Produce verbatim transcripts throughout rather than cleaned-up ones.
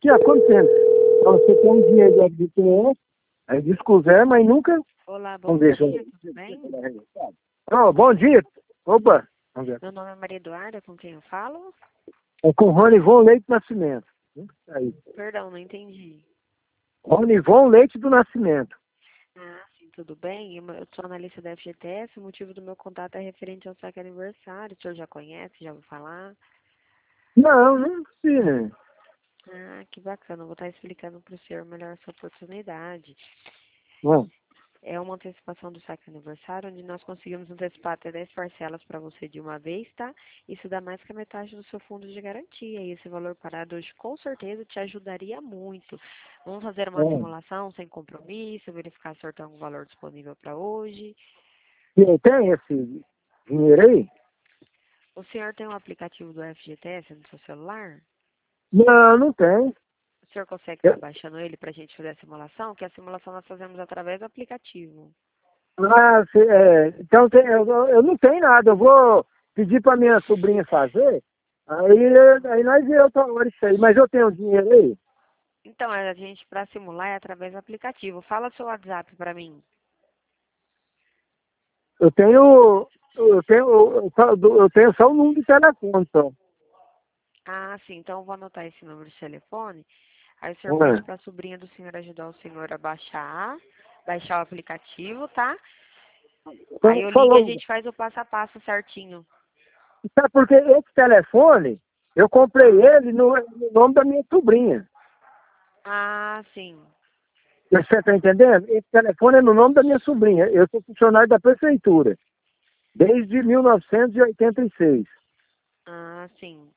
aqui há quanto tempo? Então, você tem um dinheiro do F G T S, aí descozer, mas nunca... Olá, bom Vamos ver, dia, tudo bem? Oh, bom dia. Opa. Vamos ver. Meu nome é Maria Eduarda, com quem eu falo? É com Ronivon Leite do Nascimento. Aí. Perdão, não entendi. Ronivon Leite do Nascimento. Ah, sim, tudo bem? Eu eu sou analista da F G T S, o motivo do meu contato é referente ao saque aniversário. O senhor já conhece, já ouviu falar? Não, não precisa. Ah, que bacana, eu vou estar explicando para o senhor melhor essa oportunidade. Não, É uma antecipação do saque aniversário, onde nós conseguimos antecipar até dez parcelas para você de uma vez, tá? Isso dá mais que a metade do seu fundo de garantia. E esse valor parado hoje, com certeza, te ajudaria muito. Vamos fazer uma não. simulação sem compromisso, verificar se o senhor tem algum valor disponível para hoje. Você tem esse dinheiro aí? O senhor tem um aplicativo do F G T S no seu celular? Não, não tem. O senhor consegue estar Eu, baixando ele para a gente fazer a simulação? Que a simulação nós fazemos através do aplicativo. ah, cê, é, então tem, eu, eu não tenho nada. Eu vou pedir para minha sobrinha fazer. Aí, aí nós vemos outra hora isso aí. Mas eu tenho dinheiro aí? Então, a gente, para simular, é através do aplicativo. Fala seu WhatsApp para mim. Eu tenho. Eu tenho, eu, só- eu tenho só o número de telefone, só. Ah, sim. Então, eu vou anotar esse número de telefone. Aí o senhor pede Ah, para a sobrinha do senhor ajudar o senhor a baixar, baixar o aplicativo, tá? Aí então, eu ligo e a falou. gente faz o passo a passo certinho. Sabe porque esse telefone, eu comprei Ah, ele no, no nome da minha sobrinha. ah sim. Você está entendendo? Esse telefone é no nome da minha sobrinha. Eu sou funcionário da prefeitura, desde mil novecentos e oitenta e seis. Ah, sim.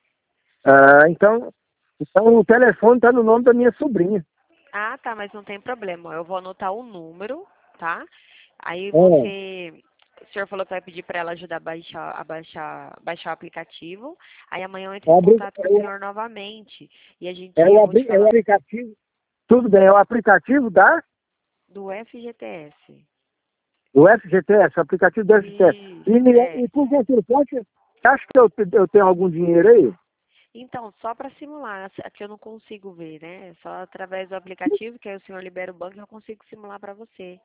Ah, então, então o telefone está no nome da minha sobrinha. Ah, tá, mas não tem problema. Eu vou anotar o número, tá? Aí É, você... O senhor falou que vai pedir para ela ajudar a baixar, a baixar, baixar o aplicativo. Aí amanhã eu entro é, em o abri- contato com o é, senhor novamente. E a gente, é o eu vou te abri- é o falar aplicativo. Tudo bem, é o aplicativo da, do F G T S. do F G T S, o aplicativo do F G T S. E, Isso, me- é. e por gentileza, você acha você acha que eu, eu tenho algum dinheiro aí? Então, só para simular, aqui eu não consigo ver, né? Só através do aplicativo, que aí o senhor libera o banco e eu consigo simular para você.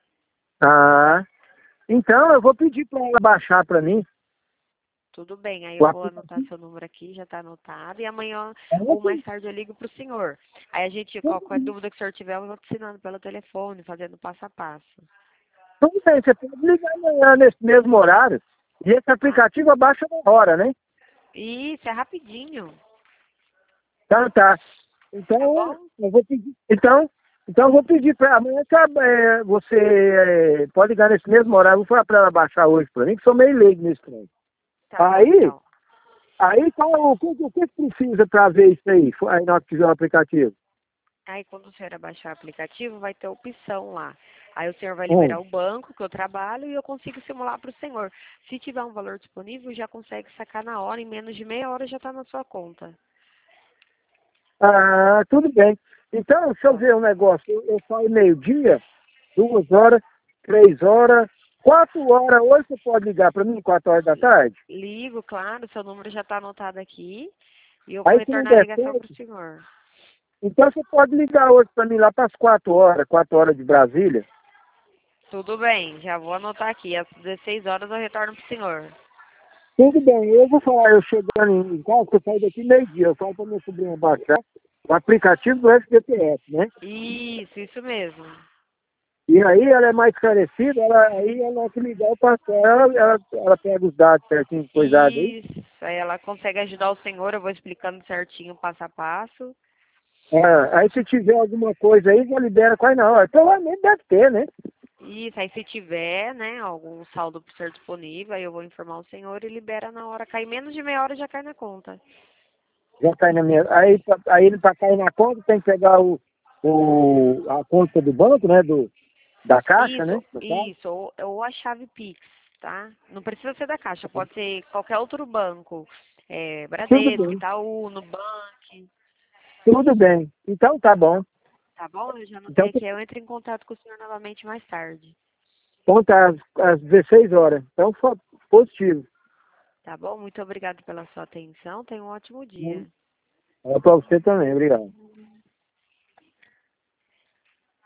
Ah, então eu vou pedir para ela baixar para mim Tudo bem, aí o eu vou anotar aplicativo. seu número aqui, já está anotado. E amanhã Ela ou mais tem- tarde eu ligo para o senhor. Aí a gente, qualquer dúvida que o senhor tiver, eu vou te ensinando pelo telefone, fazendo passo a passo. Tudo bem, você pode ligar amanhã nesse mesmo horário. E esse Ah, aplicativo abaixa na hora, né? isso, é rapidinho, Então tá. tá Então, bom? eu vou pedir. Então, então eu vou pedir para amanhã tá, é, você é, pode ligar nesse mesmo horário. Eu vou falar para ela baixar hoje para mim, que sou meio leigo nesse trem. Tá bom, Aí, então. aí qual, o, que, o que precisa para ver isso aí? Aí na hora que tiver o aplicativo. Aí quando o senhor abaixar o aplicativo, vai ter opção lá. Aí o senhor vai Hum. liberar o banco que eu trabalho e eu consigo simular para o senhor. Se tiver um valor disponível, já consegue sacar na hora, em menos de meia hora já está na sua conta. Ah, tudo bem. Então, se eu Tá. ver um negócio, eu, eu saio meio-dia, duas horas, três horas, quatro horas, hoje você pode ligar para mim, quatro horas da tarde? Ligo, claro, seu número já está anotado aqui e eu vou Aí se não retornar a der ligação para certo, o senhor. então você pode ligar hoje para mim lá para as quatro horas, quatro horas de Brasília. Tudo bem, já vou anotar aqui. Às dezesseis horas eu retorno para o senhor. Tudo bem, eu vou falar, eu chegando em em casa, que eu saio daqui meio-dia, eu falo para minha sobrinha baixar o aplicativo do F G T S, né? Isso, isso mesmo. E aí ela é mais esclarecida, ela, aí ela que ligar, eu passo, ela, ela, ela pega os dados certinho, coisado aí. Isso, aí ela consegue ajudar o senhor, eu vou explicando certinho, passo a passo. Ah, aí se tiver alguma coisa aí, já libera quase na hora. Provavelmente deve ter, né? Isso, aí se tiver, né, algum saldo por ser disponível, aí eu vou informar o senhor e libera na hora. Cai menos de meia hora já cai na conta. Já cai na minha. Aí, pra- aí ele para cair na conta tem que pegar o, o, a conta do banco, né? Do, da caixa, né? Isso, No caso. isso, ou, ou a chave Pix, tá? Não precisa ser da Caixa, pode ser qualquer outro banco. É, Tudo Bradesco, bem, Itaú, Nubank, tudo bem. Então tá bom. tá bom? Eu já Então, anotei aqui, eu entro em contato com o senhor novamente mais tarde. então tá às, às dezesseis horas. Então foi positivo. Tá bom? Muito obrigado pela sua atenção, tenha um ótimo dia. É para você também, obrigado.